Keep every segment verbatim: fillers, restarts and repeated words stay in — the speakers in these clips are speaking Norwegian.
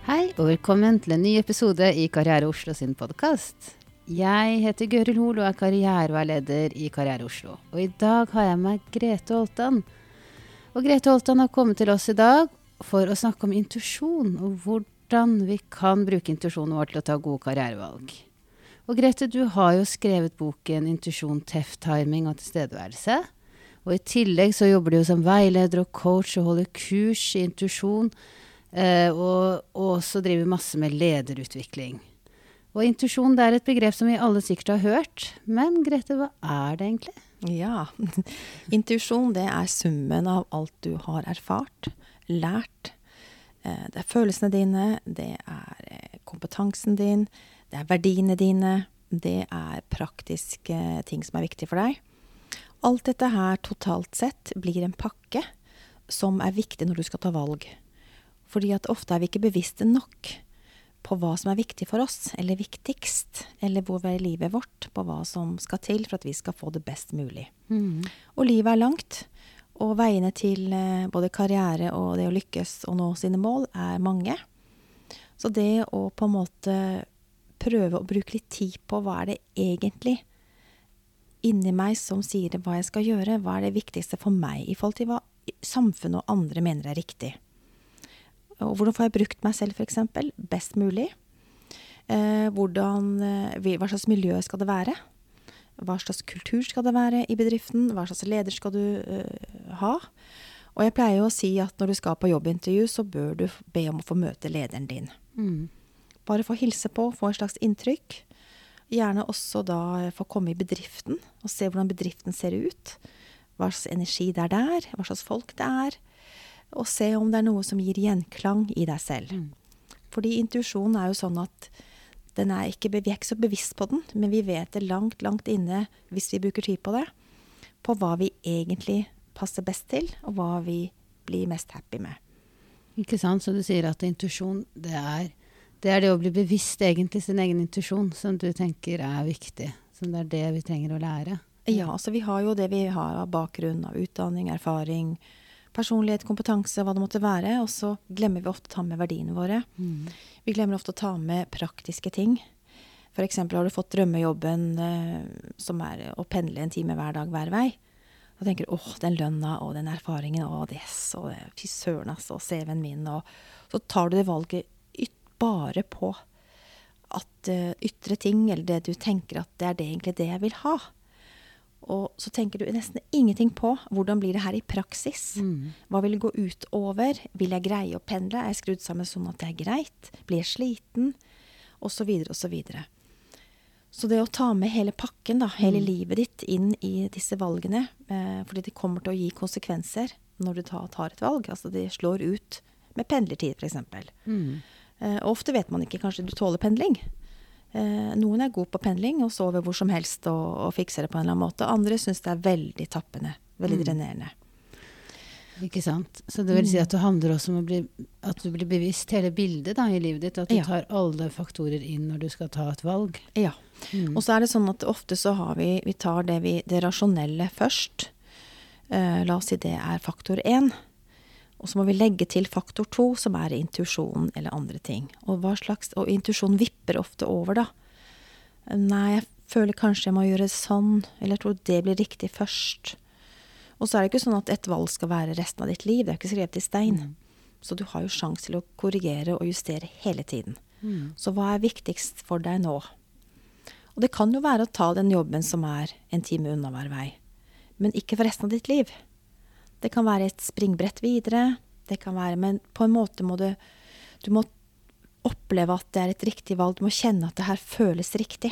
Hei og velkommen til en ny episode i Karriere Oslo sin podcast. Jeg heter Gøril Hol og er karriereveileder i Karriere Oslo. Og i dag har jeg med Grete Oltan. Og Grete Oltan har kommet til oss i dag for å snakke om intuisjon og hvordan vi kan bruke intuisjonen vår til å ta gode karrierevalg. Og Grete, du har jo skrevet boken Intuisjon, Teft, Timing og Tilstedeværelse. Og i tillegg så jobber du jo som veileder og coach og holder kurs i intuisjon. Uh, og, og også driver masse med lederutvikling. Og intuisjon, det er et begrep som vi alle sikkert har hørt. Men Grete, hva er det egentlig? Ja, intuisjon det er summen av alt du har erfart, lært. Uh, det er følelsene dine, det er kompetansen din, det er verdiene dine, det er praktiske ting som er viktige for deg. Alt dette her totalt sett blir en pakke som er viktig når du skal ta valg. Fordi at ofte er vi ikke bevisste nok på hva som er viktig for oss, eller viktigst, eller hvor vi er i livet vårt, på hva som skal til for at vi skal få det best mulig. Mm. Og livet er langt, og veiene til både karriere og det å lykkes og nå sine mål er mange. Så det å på en måte prøve å bruke litt tid på hva er det egentlig inni meg som sier hva jeg skal gjøre, hva er det viktigste for meg i forhold til hva samfunnet og andre mener er riktig. Og hvordan får jeg brukt meg selv for eksempel best mulig? Eh, hvordan, hva slags miljø skal det være? Hva slags kultur skal det være i bedriften? Hva slags leder skal du uh, ha? Og jeg pleier jo å si at når du skal på jobbintervju, så bør du be om å få møte lederen din. Mm. Bare få hilse på, få en slags inntrykk. Gjerne også da få komme i bedriften og se hvordan bedriften ser ut. Hva slags energi det er der, hva slags folk det er. Og se om det er noe som gir gjenklang i deg selv. Mm. Fordi intuisjon er jo sånn at den er ikke, vi er ikke så bevisst på den, men vi vet det langt, langt inne, hvis vi bruker tid på det, på hva vi egentlig passer best til, og hva vi blir mest happy med. Ikke sant, så du sier at intuisjon, det er, det er det å bli bevisst egentlig sin egen intuisjon, som du tenker er viktig, som det er det vi trenger å lære. Ja, så vi har jo det vi har av bakgrunn, av utdanning, erfaring, personlighet, kompetanse, hva det måtte være, og så glemmer vi ofte å ta med verdiene våre. Mm. Vi glemmer ofte å ta med praktiske ting. For eksempel har du fått drømmejobben eh, som er å pendle en time hver dag hver vei. Da tenker du, åh, den lønna og den erfaringen, og det, og det, fy søren, altså, og C V-en min, og så tar du det valget yt, bare på at uh, ytre ting, eller det du tenker at det er det egentlig det jeg vil ha. Og så tenker du nesten ingenting på hvordan blir det her i praksis. Mm. Hva vil det gå ut over? Vil jeg greie å pendle? Er jeg skrudd sammen sånn at det er greit? Blir jeg sliten? Og så videre, og så videre. Så det å ta med hele pakken, da, hele mm. livet ditt inn i disse valgene, eh, fordi det kommer til å gi konsekvenser når du tar, tar et valg. Altså det slår ut med pendlertid, for eksempel. Mm. Eh, og ofte vet man ikke, kanskje du tåler pendling. Eh, noen er god på pendling og sover hvor som helst og, og fikser det på en eller annen måte. Andre synes det er veldig tappende, veldig mm. drenerende. Ikke sant? Så det vil si at det handler også om å bli, at du blir bevisst hele bildet da, i livet ditt, at du ja. tar alle faktorer inn når du skal ta et valg. Ja, mm. og så er det sånn at ofte så har vi, vi tar det, vi, det rasjonelle først. Eh, la oss si det er faktor én. Og så må vi legge til faktor to, som er intuisjon eller andre ting. Og hva slags, og intuisjon vipper ofte over da. Nei, jeg føler kanskje jeg må gjøre det sånn, eller jeg tror det blir riktig først. Og så er det ikke sånn at et valg skal være resten av ditt liv, det er ikke skrevet i stein. Mm. Så du har jo sjans til å korrigere og justere hele tiden. Mm. Så hva er viktigst for deg nå? Og det kan jo være å ta den jobben som er en time unna hver vei, men ikke for resten av ditt liv. Det kan være et springbrett videre, det kan være, men på en måte må du, du må oppleve at det er et riktig valg, du må kjenne at det her føles riktig.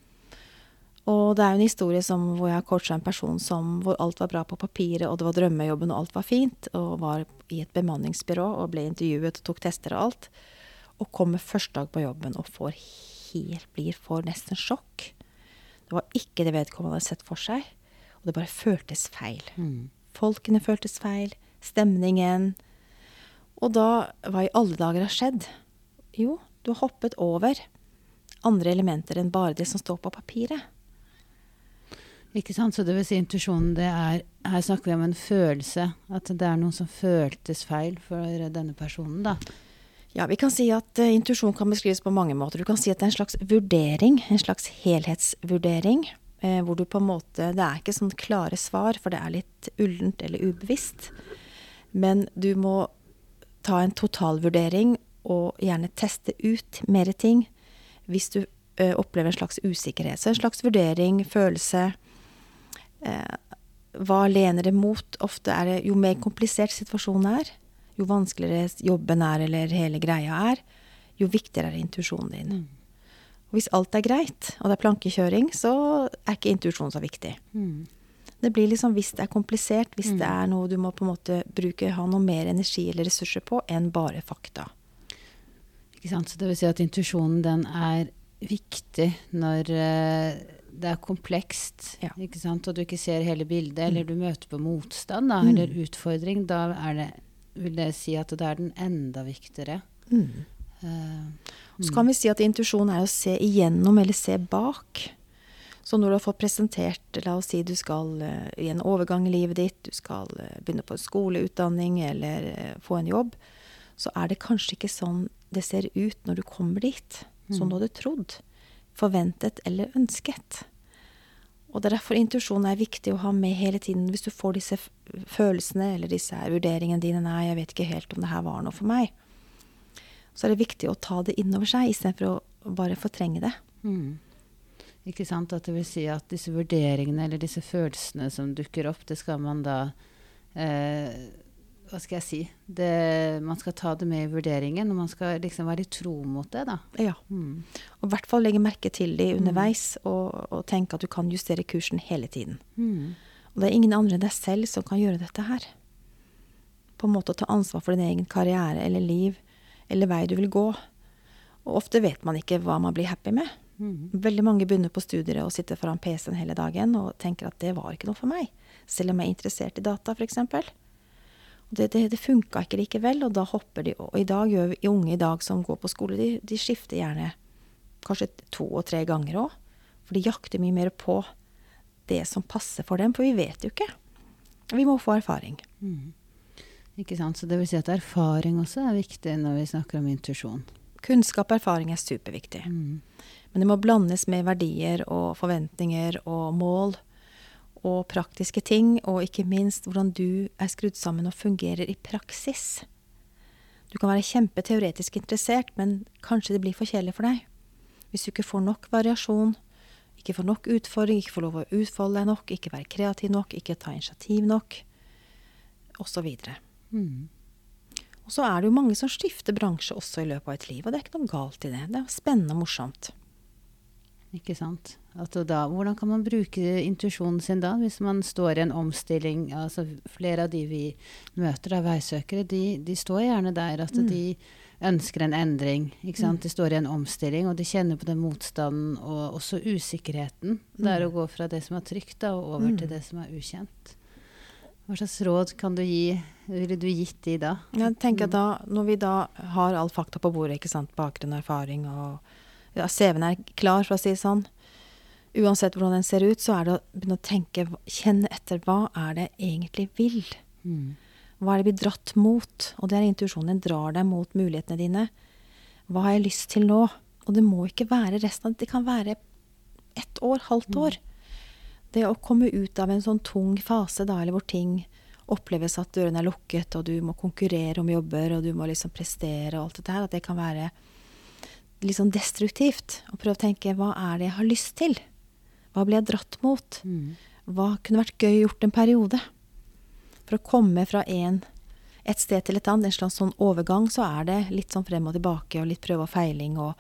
Og det er jo en historie som, hvor jeg har coachet en person som, hvor alt var bra på papiret, og det var drømmejobben, og alt var fint, og var i et bemanningsbyrå, og ble intervjuet, og tok tester og alt, og kommer første dag på jobben, og får helt, blir for nesten sjokk. Det var ikke det vedkommende hadde sett for seg, og det bare føltes feil. Mm. Folkene føltes feil, stemningen. Og da, hva i alle dager har skjedd? Jo, du har hoppet over andre elementer enn bare det som står på papiret. Ikke sant? Så det vil si intuisjonen, det er, her snakker vi om en følelse, at det er noe som føltes feil for denne personen da. Ja, vi kan si at uh, intuisjon kan beskrives på mange måter. Du kan si at det er en slags vurdering, en slags helhetsvurdering, eh, hvor du på en måte, det er ikke sånn klare svar, for det er litt ullent eller ubevisst. Men du må ta en totalvurdering og gjerne teste ut mer ting hvis du uh, opplever en slags usikkerhet. Så en slags vurdering, følelse, eh, hva lener det mot? Ofte er det, jo mer komplisert situasjonen er, jo vanskeligere jobben er, eller hele greia er, jo viktigere er intuisjonen din. Mm. Og hvis alt er greit, og det er plankekjøring, så er ikke intuisjon så viktig. Mm. Det blir liksom, hvis det er komplisert, hvis mm. det er noe du må på en måte bruke, ha noe mer energi eller ressurser på, enn bare fakta. Ikke sant? Så det vil si at intuisjonen, den er viktig når uh, det er komplekst, ja. Ikke sant? Og du ikke ser hele bildet, mm. eller du møter på motstand, da, mm. eller utfordring, da er det vil det si at det er den enda viktigere. Mm. Uh, Så kan vi si at intuisjon er å se igjennom eller se bak. Så når du har fått presentert, la oss si du skal uh, i en overgang i livet ditt, du skal uh, begynne på en skoleutdanning eller uh, få en jobb, så er det kanskje ikke sånn det ser ut når du kommer dit, mm. som du hadde trodd, forventet eller ønsket. Og det er derfor intuisjon er viktig å ha med hele tiden. Hvis du får disse følelsene, eller disse vurderingene dine, nei, jeg vet ikke helt om det her var noe for meg, så er det viktig å ta det innover seg, i stedet for å bare fortrenge det. Mm. Ikke sant, at det vil si at disse vurderingene, eller disse følelsene som dukker opp, det skal man da, eh, hva skal jeg si, det, man skal ta det med i vurderingen, og man skal liksom være i tro mot det da. Ja, mm. og i hvert fall legge merke til det underveis, mm. og, og tenke at du kan justere kursen hele tiden. Mm. Og det er ingen andre enn deg selv som kan gjøre dette her. På en måte å ta ansvar for din egen karriere, eller liv, eller vei du vil gå. Og ofte vet man ikke hva man blir happy med. Mm. Veldig mange begynner på studier og sitter foran P C-en hele dagen, og tenker at det var ikke noe for meg. Selv om jeg er interessert i data, for eksempel. Det, det, det funket ikke likevel, og da hopper de. Og i dag gjør vi, unge i dag som går på skole, de, de skifter gjerne kanskje to og tre ganger også. For de jakter mye mer på det som passer for dem, for vi vet jo ikke. Vi må få erfaring. Mm. Ikke sant? Så det vil si at erfaring også er viktig når vi snakker om intuisjon. Kunnskap og erfaring er superviktig. Mm. Men det må blandes med verdier og forventninger og mål, og praktiske ting, og ikke minst hvordan du er skrudd sammen og fungerer i praksis. Du kan være kjempeteoretisk interessert, men kanskje det blir for kjedelig for deg. Hvis du ikke får nok variasjon, ikke får nok utfordring, ikke får lov å utfolde deg nok, ikke være kreativ nok, ikke ta initiativ nok, og så videre. Mm. Og så er det jo mange som skifter bransje også i løpet av et liv, og det er ikke noe galt i det. Det er spennende og morsomt. Ikke sant? At da, hvordan kan man bruke intuisjonen sin da, hvis man står i en omstilling? Altså flere av de vi møter av veisøkere, de, de står gjerne der at mm. de ønsker en endring, ikke sant? Mm. De står i en omstilling, og de kjenner på den motstanden, og også usikkerheten. Mm. Det er å gå fra det som er trygt da, og over mm. til det som er ukjent. Hva slags råd kan du gi, ville du gitt de da? Jeg tenker mm. da, når vi da har all fakta på bordet, ikke sant? Bakgrunn, erfaring og ja, C V-en er klar, for å si det sånn. Uansett hvordan den ser ut, så er det å begynne å tenke, kjenne etter, hva er det egentlig vil? Mm. Hva er det vi dratt mot? Og det er intuisjonen, den drar deg mot mulighetene dine. Hva har jeg lyst til nå? Og det må ikke være resten av det, det kan være ett år, halvt år. Mm. Det å komme ut av en sånn tung fase da, eller hvor ting oppleves at døren er lukket, og du må konkurrere om jobber, og du må liksom prestere og alt dette her, at det kan være litt sånn destruktivt, og prøve å tenke, hva er det jeg har lyst til? Hva blir jeg dratt mot? Mm. Hva kunne vært gøy gjort en periode? For å komme fra en, et sted til et annet, en slags sånn overgang, så er det litt sånn frem og tilbake, og litt prøve og feiling, og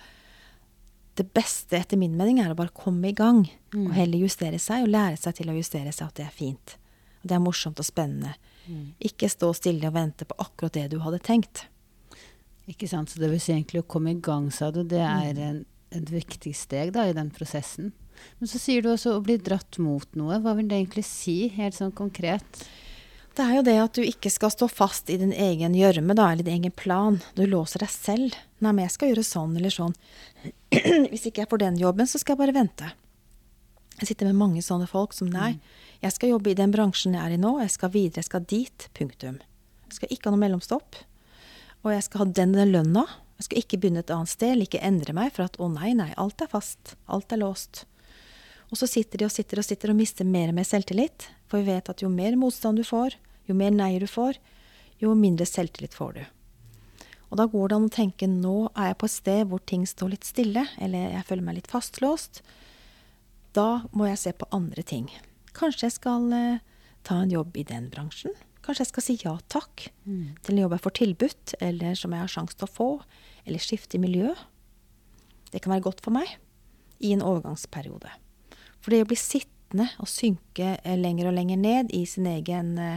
det beste etter min mening er å bare komme i gang, mm. og heller justere seg, og lære seg til å justere seg, at det er fint. Og det er morsomt og spennende. Mm. Ikke stå stille og vente på akkurat det du hadde tenkt. Ikke sant, så det vil si egentlig å komme i gang, sa du, det er en, en viktig steg da, i den prosessen. Men så sier du også å bli dratt mot noe. Hva vil det egentlig si, helt sånn konkret? Det er jo det at du ikke skal stå fast i din egen gjørme da, eller din egen plan. Du låser deg selv. Nei, men jeg skal gjøre sånn eller sånn. Hvis ikke jeg får den jobben, så skal jeg bare vente. Jeg sitter med mange sånne folk som, nei, jeg skal jobbe i den bransjen jeg er i nå, jeg skal videre, jeg skal dit, punktum. Jeg skal ikke ha noe mellomstopp. Og jeg skal ha den, den lønna, Jeg skal ikke begynne et annet sted, eller ikke endre meg, for at, å nei, nei, alt er fast, alt er låst. Og så sitter de og sitter og sitter og mister mer og mer selvtillit, for vi vet at jo mer motstand du får, jo mer nei du får, jo mindre selvtillit får du. Og da går det an å tenke, nå er jeg på et sted hvor ting står litt stille, eller jeg føler meg litt fastlåst. Da må jeg se på andre ting. Kanskje jeg skal eh, ta en jobb i den bransjen. Kanskje jeg skal si ja takk mm. til en jobb jeg får tilbudt, eller som jeg har sjanse til å få, eller skifte i miljø. Det kan være godt for meg i en overgangsperiode. For det å bli sittende og synke eh, lenger og lenger ned i sin egen eh,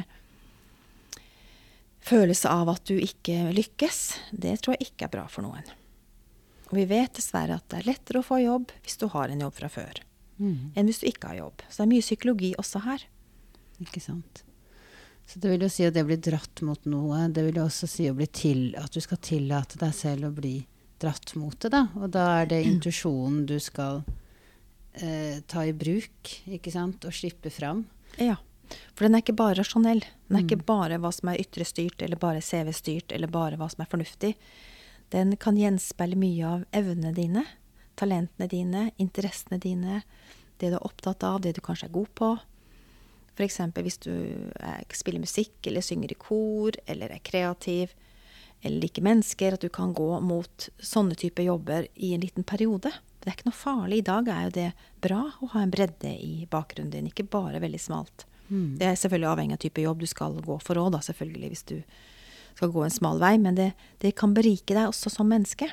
følelse av at du ikke lykkes, det tror jeg ikke er bra for noen. Og vi vet dessverre at det er lettere å få jobb hvis du har en jobb fra før, mm. enn hvis du ikke har jobb. Så det er mye psykologi også her. Ikke sant. Så det vil jo si at det blir dratt mot noe. Det vil jo også si å bli til, at du skal tillate deg selv å bli dratt mot det, da. Og da er det intuisjonen du skal eh, ta i bruk, ikke sant, og slippe fram. Ja. For den er ikke bare rasjonell. Den er mm. ikke bare hva som er ytre styrt, eller bare C V-styrt, eller bare hva som er fornuftig. Den kan gjenspeile mye av evnene dine, talentene dine, interessene dine, det du er opptatt av, det du kanskje er god på. For eksempel hvis du er, spiller musikk, eller synger i kor, eller er kreativ, eller liker mennesker, at du kan gå mot sånne typer jobber i en liten periode. Det er ikke noe farlig. I dag er jo det bra å ha en bredde i bakgrunnen din, ikke bare veldig smalt. Mm. Det er selvfølgelig avhengig av type jobb du skal gå for også, da, selvfølgelig, hvis du skal gå en smal vei, men det, det kan berike deg også som menneske.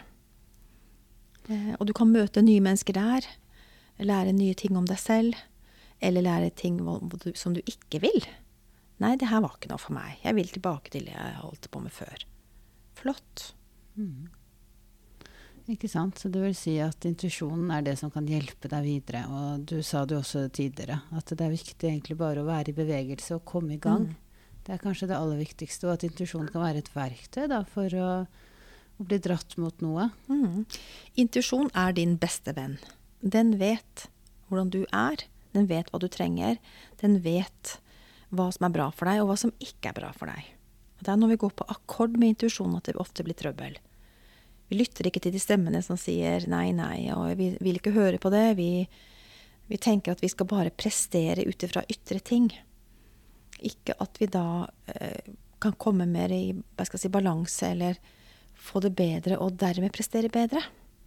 Eh, og du kan møte nye mennesker der, lære nye ting om deg selv, eller lære ting du, som du ikke vil. Nei, det her var ikke noe for meg. Jeg vil tilbake til det jeg holdt på med før. Flott. Mm. Ikke sant? Så det vil si at intuisjonen er det som kan hjelpe deg videre. Og du sa det jo også tidligere, at det er viktig egentlig bare å være i bevegelse og komme i gang. Mm. Det er kanskje det aller viktigste, og at intuisjonen kan være et verktøy da, for å, å bli dratt mot noe. Mm. Intuisjon er din beste venn. Den vet hvordan du er, den vet hva du trenger, den vet hva som er bra for deg, og hva som ikke er bra for deg. Og det er når vi går på akkord med intuisjon at det ofte blir trøbbel. Vi lytter ikke til de stemmene som sier nei, nei, og vi vil ikke høre på det. Vi, vi tenker at vi skal bare prestere ut ifra ytre ting. Ikke at vi da eh, kan komme mer i hva skal jeg si, balanse, eller få det bedre, og dermed prestere bedre.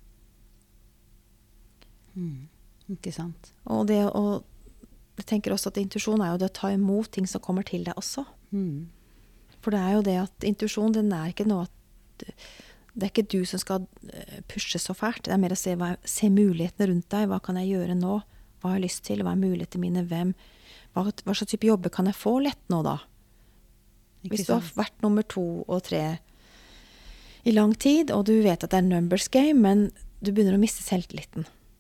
Mm, ikke sant. Og det å, jeg tenker også at intuisjon er jo det å ta imot ting som kommer til deg også. Mm. For det er jo det at intuisjon, den er ikke noe at det er ikke du som skal pushe så fælt. Det er mer å se, hva, se mulighetene rundt deg. Hva kan jeg gjøre nå? Hva har jeg lyst til? Hva er mulighetene mine? Hvem? Hva, hva slags type jobber kan jeg få lett nå da? Ikke Hvis du har vært nummer to og tre i lang tid, og du vet at det er numbers game, men du begynner å miste selvtilliten.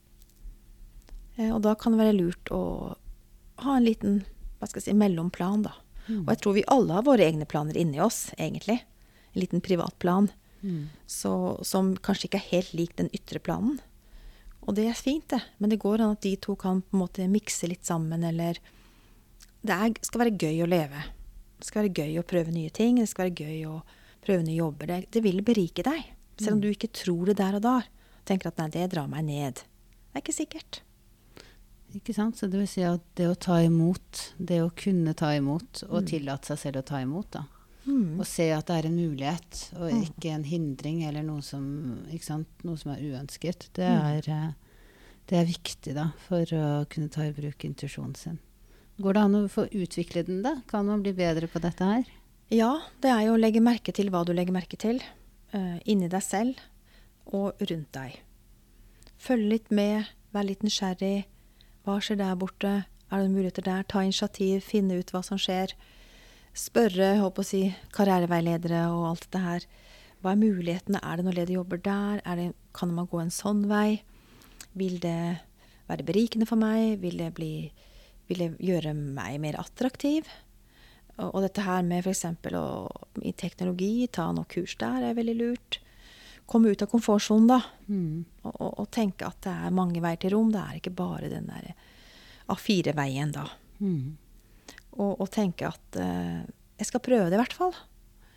Eh, og da kan det være lurt å ha en liten, hva skal jeg si, mellomplan da. Mm. Og jeg tror vi alle har våre egne planer inni oss, egentlig. En liten privat plan. Mm. Så, som kanskje ikke er helt lik den ytre planen. Og det er fint det, men det går an at de to kan på en måte mikse litt sammen, eller det er, skal være gøy å leve. Det skal være gøy å prøve nye ting, det skal være gøy å prøve nye jobber. Det, det vil berike deg, selv om du ikke tror det der og da. Tenker at nei, det drar meg ned. Det er ikke sikkert. Ikke sant? Så det vil si at det å ta imot, det å kunne ta imot, og Mm. tillate seg selv å ta imot da. Mm. Og se at det er en mulighet, og Mm. ikke en hindring, eller noe som, ikke sant? Noe som er uønsket. Det Mm. er, eh, det er viktig da, for å kunne ta i bruk intuisjonen sin. Går det an å få utvikle den da? Kan man bli bedre på dette her? Ja, det er jo å legge merke til hva du legger merke til, uh, inni deg selv og rundt deg. Følg litt med, vær litt nysgjerrig. Hva skjer der borte? Er det muligheter der? Ta initiativ, finne ut hva som skjer. Spørre, håper å si, karriereveiledere og alt dette her. Hva er mulighetene? Er det noen ledige jobber der? Er det, kan man gå en sånn vei? Vil det være berikende for meg? Vil det, bli, vil det gjøre meg mer attraktiv? Og, og dette her med for eksempel å, i teknologi, ta noe kurs der er veldig lurt. Komme ut av komfortzonen da, Mm. og, og, og tenke at det er mange veier til rom. Det er ikke bare den der A fire veien da. Mm. Og, og tenke at uh, jeg skal prøve det i hvert fall.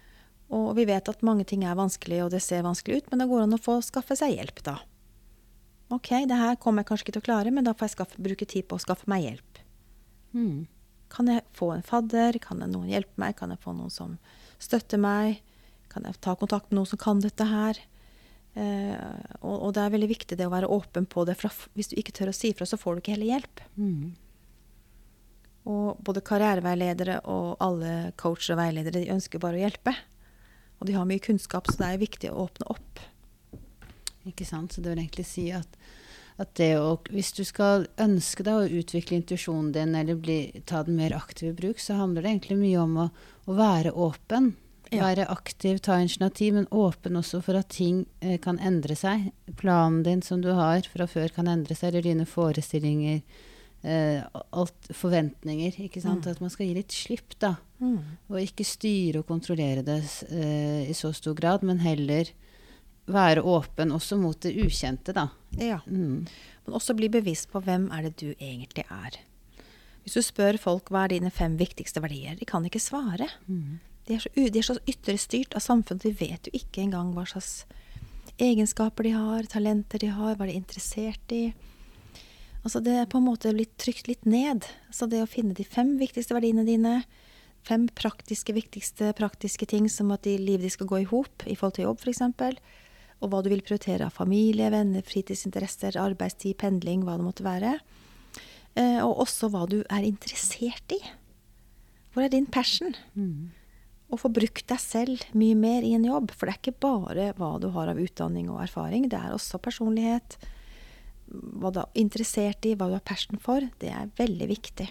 Og vi vet at mange ting er vanskelig, og det ser vanskelig ut, men da går det an å få skaffe seg hjelp da. Ok, det her kommer jeg kanskje ikke til å klare, men da får jeg skaffe, bruke tid på å skaffe meg hjelp. Mm. Kan jeg få en fadder? Kan jeg noen hjelpe meg? Kan jeg få noen som støtter meg? Kan jeg ta kontakt med noen som kan dette her? Eh, og, og det er veldig viktig det å være åpen på det, for hvis du ikke tør å si fra, så får du ikke heller hjelp. Mm. Og både karriereveiledere og alle coacher og veiledere, de ønsker bare å hjelpe. Og de har mye kunnskap, så det er viktig å åpne opp. Ikke sant? Så det vil egentlig si at, at det å, hvis du skal ønske deg å utvikle intuisjonen din, eller bli, ta den mer aktiv i bruk, så handler det egentlig mye om å, å være åpen. Ja. Være aktiv, ta initiativ, men åpen også for at ting eh, kan endre seg. Planen din som du har fra før kan endre seg, eller dine forestillinger, eh, alt, forventninger, ikke sant? Mm. At man skal gi litt slipp da. Mm. Og ikke styre og kontrollere det eh, i så stor grad, men heller være åpen også mot det ukjente da. Ja, mm. men også bli bevisst på hvem er det du egentlig er. Hvis du spør folk hva er dine fem viktigste verdier, de kan ikke svare. Mm. De er så, de er så ytre styrt av samfunnet, de vet jo ikke engang hva slags egenskaper de har, talenter de har, hva de er interessert i. Altså det er på en måte blitt trykt litt ned. Så det å finne de fem viktigste verdiene dine, fem praktiske, viktigste praktiske ting som at de livet de skal gå i hop, i forhold til jobb for eksempel, og hva du vil prioritere av familie, venner, fritidsinteresser, arbeidstid, pendling, hva det måtte være. Eh, og også hva du er interessert i. Hvor er din passion? Mm. Og få brukt deg selv mye mer i en jobb, for det er ikke bare hva du har av utdanning og erfaring, det er også personlighet, hva du er interessert i, hva du har passion for, det er veldig viktig.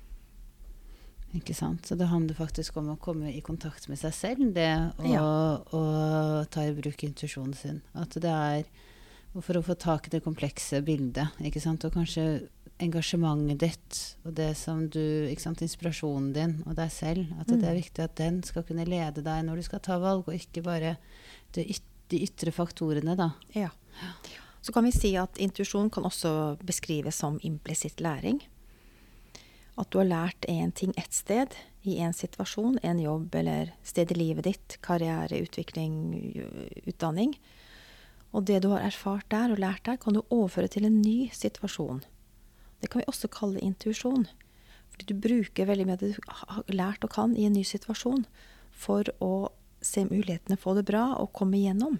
Ikke sant? Så det handler faktisk om å komme i kontakt med seg selv, det å, ja. å ta i bruk intuisjonen sin. At det er, for å få tak i det komplekse bildet, ikke sant? Og kanskje engasjementet ditt, og det som du, ikke sant, inspirasjonen din, og deg selv, at mm. det er viktig at den skal kunne lede deg når du skal ta valg, og ikke bare de, yt de ytre faktorene da. Ja. Så kan vi si at intuisjon kan også beskrives som implisitt læring. At du har lært en ting et sted, i en situasjon, en jobb eller sted i livet ditt, karriere, utvikling, utdanning. Og det du har erfart der og lært der, kan du overføre til en ny situasjon. Det kan vi også kalle intuisjon. Fordi du bruker veldig mye av det du har lært og kan i en ny situasjon, for å se mulighetene, få det bra og komme igjennom.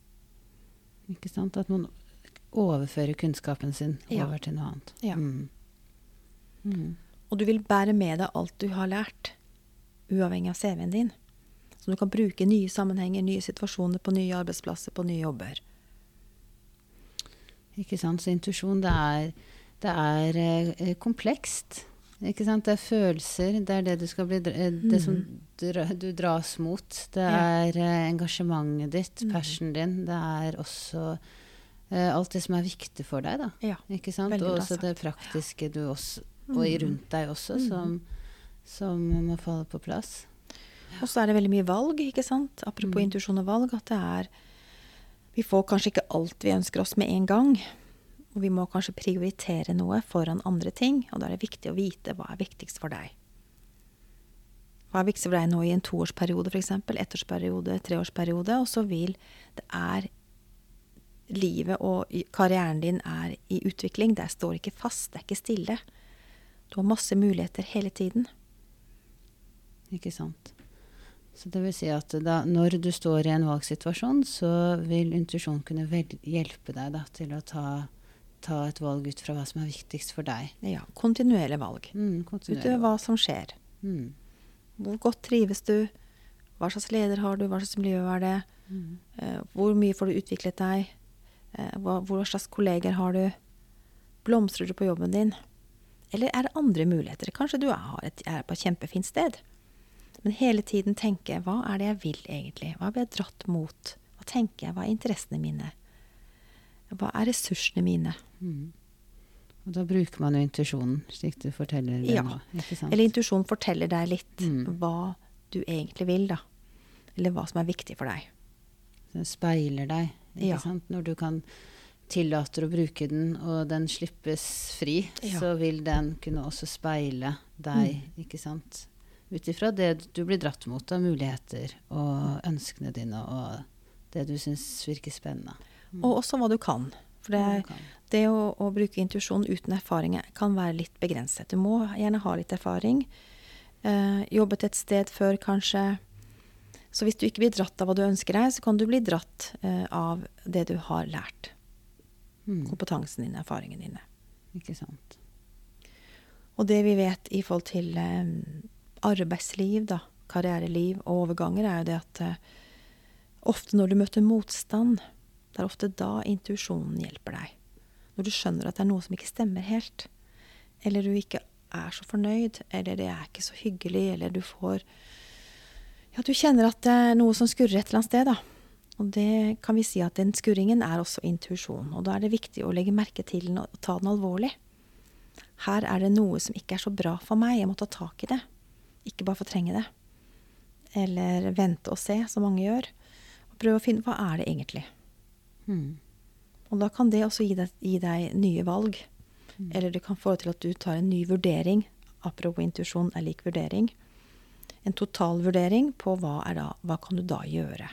Ikke sant? At man overfører kunnskapen sin ja. over til noe annet. Ja. Mm. Mm. Og du vil bære med deg alt du har lært, uavhengig av C V-en din. Så du kan bruke nye sammenhenger, nye situasjoner på nye arbeidsplasser, på nye jobber. Ikke sant? Så intuisjon, det er, det er eh, komplekst. Ikke sant? Det er følelser, det er det du skal bli, det som dra, du dras mot. Det er eh, engasjementet ditt, passion din. Det er også eh, alt det som er viktig for deg da. Ja, ikke sant? Og også det praktiske du også, og i rundt deg også, mm. som, som må falle på plass. Ja. Og så er det veldig mye valg, ikke sant? Apropos mm. intuisjon og valg, at det er, vi får kanskje ikke alt vi ønsker oss med en gang, og vi må kanskje prioritere noe foran andre ting, og da er det viktig å vite hva er viktigst for deg. Hva er viktigst for deg nå i en toårsperiode for eksempel, ettårsperiode, treårsperiode, og så vil det er livet og karrieren din er i utvikling, det står ikke fast, det er ikke stille. Du har masse muligheter hele tiden. Ikke sant. Så det vil si at da, når du står i en valgsituasjon, så vil intuisjon kunne hjelpe deg da, til å ta, ta et valg ut fra hva som er viktigst for deg. Ja, kontinuerlig valg. Mm, kontinuerlig Ut av hva som skjer. Mm. Hvor godt trives du? Hva slags leder har du? Hva slags miljø er det? Mm. Eh, hvor mye får du utviklet deg? Eh, hva, hvor slags kolleger har du? Blomstrer du på jobben din? Eller er det andre muligheter? Kanskje du er, et, er på et kjempefint sted. Men hele tiden tenke, hva er det jeg vil egentlig? Hva blir jeg dratt mot? Hva tenker jeg? Hva er interessene mine? Hva er ressursene mine? Mm. Og da bruker man jo intuisjonen, slik du forteller det ja. nå. Ikke sant? Eller intuisjon forteller deg litt mm. hva du egentlig vil da. Eller hva som er viktig for deg. Den speiler deg, ikke ja. sant? Når du kan tillater å bruke den, og den slippes fri, ja. så vil den kunne også speile deg, mm. ikke sant? ut ifra det du blir dratt mot av muligheter og ønskene dine og det du synes virker spennende. Mm. Og også hva du kan. For det, kan. det å, å bruke intuisjon uten erfaring kan være litt begrenset. Du må gjerne ha litt erfaring. Eh, jobbet et sted før kanskje. Så hvis du ikke blir dratt av hva du ønsker deg, så kan du bli dratt eh, av det du har lært. Mm. Kompetansen din, erfaringen dine. Ikke sant. Og det vi vet i forhold til eh, arbeidsliv, da, karriereliv og overganger, er jo det at eh, ofte når du møter motstand, det er ofte da intuisjonen hjelper deg. Når du skjønner at det er noe som ikke stemmer helt, eller du ikke er så fornøyd, eller det er ikke så hyggelig, eller du får Ja, du kjenner at det er noe som skurrer et eller annet sted, da. Og det kan vi si at den skurringen er også intuisjon. Og da er det viktig å legge merke til den og ta den alvorlig. Her er det noe som ikke er så bra for meg. Jeg må ta tak i det. Ikke bare fortrenge det. Eller vente og se, som mange gjør. Og prøve å finne, hva er det egentlig? Mm. Og da kan det også gi deg, gi deg nye valg. Mm. Eller det kan få til at du tar en ny vurdering. Apropos intuisjon er lik vurdering. En total vurdering på hva er da, hva kan du da gjøre?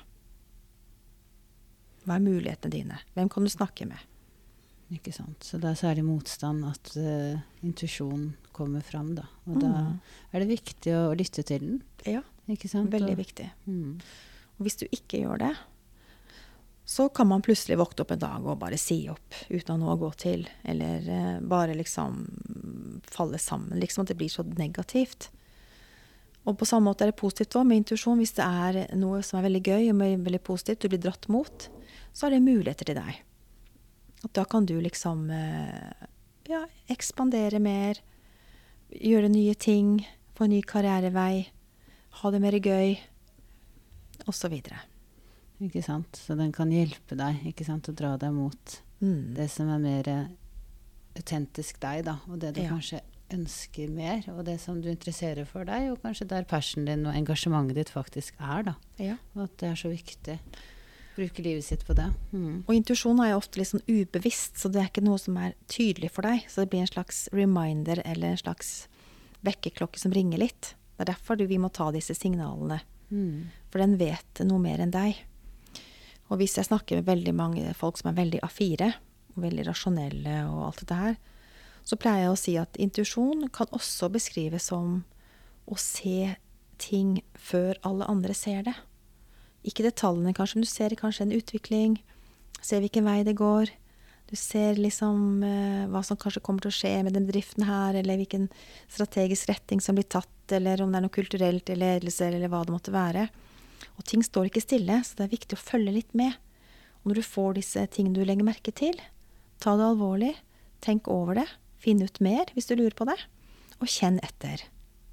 Hva er mulighetene dine? Hvem kan du snakke med? Ikke sant. Så det er særlig motstand at uh, intuisjonen kommer fram da. Og mm. da er det viktig å lytte til den. Ja, ikke sant? Veldig og, viktig. Mm. Og hvis du ikke gjør det, så kan man plutselig våkne opp en dag og bare si opp uten å noe å gå til. Eller uh, bare liksom falle sammen. Liksom at det blir så negativt. Og på samme måte er det positivt også, med intuisjon. Hvis det er noe som er veldig gøy og veldig positivt, du blir dratt mot, så er det muligheter til deg. Og da kan du liksom ja, ekspandere mer, gjøre nye ting, få en ny karrierevei, ha det mer gøy, og så videre. Ikke sant? Så den kan hjelpe deg, ikke sant, å dra deg mot mm. det som er mer autentisk deg, da, og det du ja. kanskje ønsker mer, og det som du interesserer for deg, og kanskje der passionen din og engasjementet ditt faktisk er, da. Ja. Og at det er så viktig å bruke livet sitt på det. Mm. Og intuisjon er jo ofte litt sånn ubevisst, så det er ikke noe som er tydelig for deg, så det blir en slags reminder, eller en slags vekkerklokke som ringer litt. Det er derfor vi må ta disse signalene, mm. for den vet noe mer enn deg. Og hvis jeg snakker med veldig mange folk som er veldig A fire, og veldig rasjonelle og alt dette her, så pleier jeg å si at intuisjon kan også beskrives som å se ting før alle andre ser det. Ikke detaljene kanskje, men du ser kanskje en utvikling, ser hvilken vei det går, du ser liksom eh, hva som kanskje kommer til å skje med den bedriften her, eller hvilken strategisk retning som blir tatt, eller om det er noe kulturelt i ledelse, eller hva det måtte være. Og ting står ikke stille, så det er viktig å følge litt med. Og når du får disse tingene du legger merke til, ta det alvorlig, tenk over det, finn ut mer hvis du lurer på det, og kjenn etter.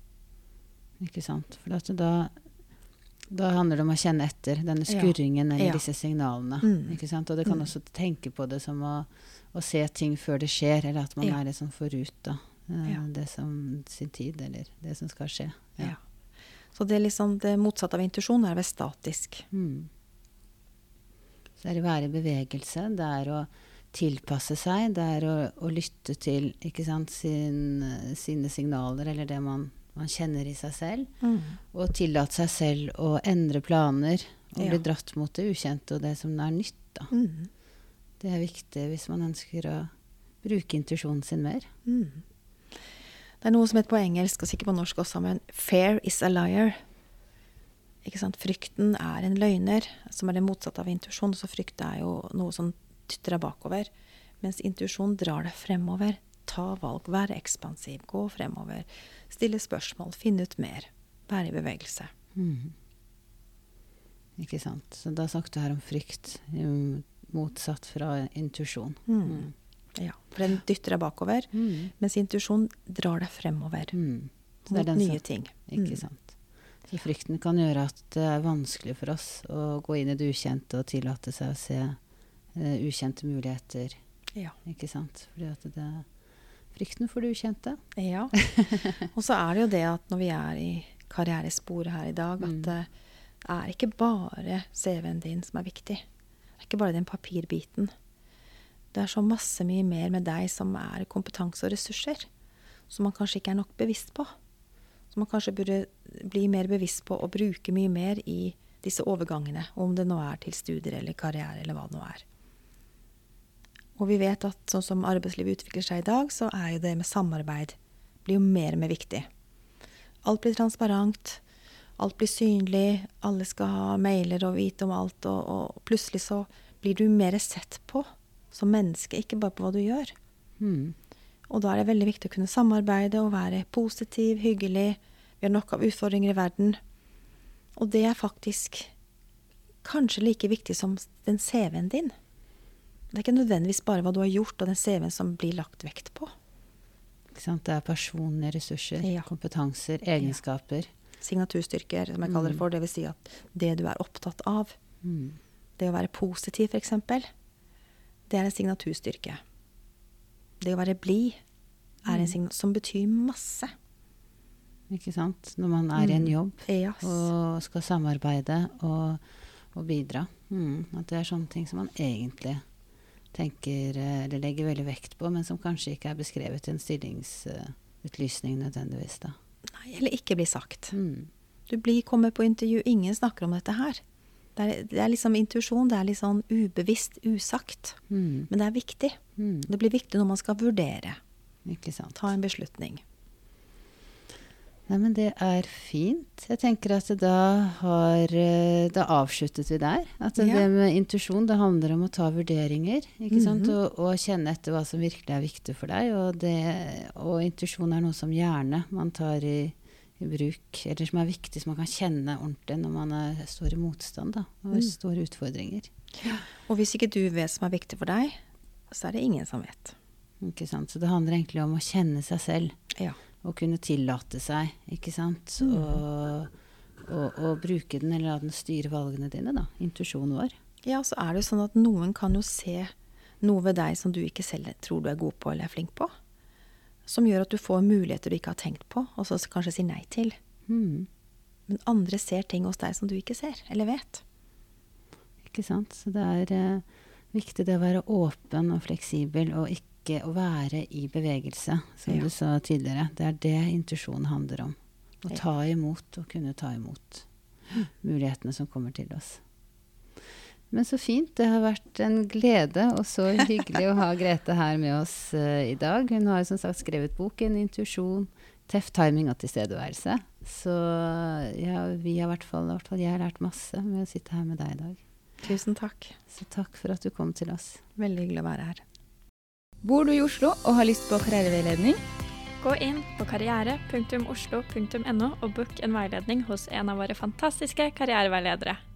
Ikke sant? For at da, da handler det om å kjenne etter denne skurringen ja. eller ja. disse signalene. Mm. Ikke sant? Og det kan mm. også tenke på det som å, å se ting før det skjer, eller at man ja. er liksom forut da. Ja. Det som sin tid, eller det som skal skje. Ja. Ja. Så det, er liksom, det motsatte av intuisjon er vel statisk. Mm. Så er det å være i bevegelse, det er å tilpasse seg, det er å, å lytte til ikke sant, sin, sine signaler, eller det man, man kjenner i seg selv, mm. og tillate seg selv å endre planer, og ja. bli dratt mot det ukjente, og det som er nytt. Da. Mm. Det er viktig hvis man ønsker å bruke intuisjonen sin mer. Mm. Det er noe som heter på engelsk, og sikkert på norsk også, men fear is a liar. Ikke sant? Frykten er en løgner, som er det motsatte av intuisjon, så frykt er jo noe som dytter deg bakover, mens intuisjon drar deg fremover. Ta valg, være ekspansiv, gå fremover, stille spørsmål, finne ut mer, være i bevegelse. Mm. Ikke sant? Så da snakket du her om frykt, motsatt fra intuisjon. Mm. Mm. Ja, for den dytter deg bakover, mm. mens intuisjon drar deg fremover. Mm. Mot nye som, ting. Ikke mm. sant? Så frykten kan gjøre at det er vanskelig for oss å gå inn i det ukjente og tillate seg å se Uh, ukjente muligheter. Ja. Ikke sant? Fordi at det frykten for det ukjente. Ja. Og så er det jo det at når vi er i karrieresporet her i dag, mm. at det er ikke bare C V-en din som er viktig. Det er ikke bare den papirbiten. Det er så masse mye mer med deg som er kompetanse og ressurser, som man kanskje ikke er nok bevisst på. som man kanskje burde bli mer bevisst på å bruke mye mer i disse overgangene, om det nå er til studier eller karriere eller hva det nå er. Og vi vet at sånn som arbeidslivet utvikler seg i dag, så er jo det med samarbeid blir jo mer og mer viktig. Alt blir transparent, alt blir synlig, alle skal ha mailer og vite om alt, og, og plutselig så blir du mer sett på som menneske, ikke bare på hva du gjør. Mm. Og da er det veldig viktig å kunne samarbeide og være positiv, hyggelig. Vi har nok av utfordringer i verden. Og det er faktisk kanskje like viktig som den C V-en din. Det er ikke nødvendigvis bare hva du har gjort og den C V-en som blir lagt vekt på. Ikke sant? Det er personlige ressurser, Ja. kompetanser, egenskaper. Signaturstyrker, som jeg kaller det for. Det vil si at det du er opptatt av, Mm. det å være positiv for eksempel, det er en signaturstyrke. Det å være blid er en signal som betyr masse. Ikke sant? Når man er i en jobb Yes. og skal samarbeide og, og bidra. Mm. At det er sånne ting som man egentlig tenker, eh, eller legger veldig vekt på, men som kanskje ikke er beskrevet i en stillingsutlysning nødvendigvis da. Nei, eller ikke bli sagt. Mm. Du blir, kommer på intervju, ingen snakker om dette her. Det er, det er liksom intuisjon, det er litt sånn ubevisst, usagt. Mm. Men det er viktig. Mm. Det blir viktig når man skal vurdere, Ikke sant? ta en beslutning. Nei, men det er fint. Jeg tenker at da har eh, da avsluttet vi der. At det, Ja. det med intuisjon, det handler om å ta vurderinger, ikke sant? Mhm. Og, og kjenne etter hva som virkelig er viktig for deg. Og, det, og intuisjon er noe som gjerne man tar i, i bruk, eller som er viktig, som man kan kjenne ordentlig når man er, står i motstand da, og Mm. store utfordringer. Og hvis ikke du vet som er viktig for deg, så er det ingen som vet. Ikke sant? Så det handler egentlig om å kjenne seg selv. Ja. Og kunne tillate seg, ikke sant? Mm. Og, og, og bruke den, eller la den styre valgene dine da. Intuisjonen vår. Ja, så er det jo sånn at noen kan jo se noe ved deg som du ikke selv tror du er god på eller er flink på. Som gjør at du får muligheter du ikke har tenkt på, og så kanskje si nei til. Mm. Men andre ser ting hos deg som du ikke ser, eller vet. Ikke sant? Så det er eh, viktig det å være åpen og fleksibel, og ikke å være i bevegelse, som Ja. du sa tidligere. Det er det intuisjon handler om. Å Ja. ta imot, og kunne ta imot mulighetene som kommer til oss. Men så fint. Det har vært en glede, og så hyggelig å ha Grete her med oss eh, i dag. Hun har som sagt skrevet boken Intuisjon, tøff timing og tilstedeværelse. Så ja, vi har i hvert fall, i hvert fall jeg har lært masse med å sitte her med deg i dag. Tusen takk. Så takk for at du kom til oss. Veldig hyggelig å være her. Bor du i Oslo og har lyst på karriereveiledning? Gå inn på karriere punktum oslo punktum no og book en veiledning hos en av våre fantastiske karriereveiledere.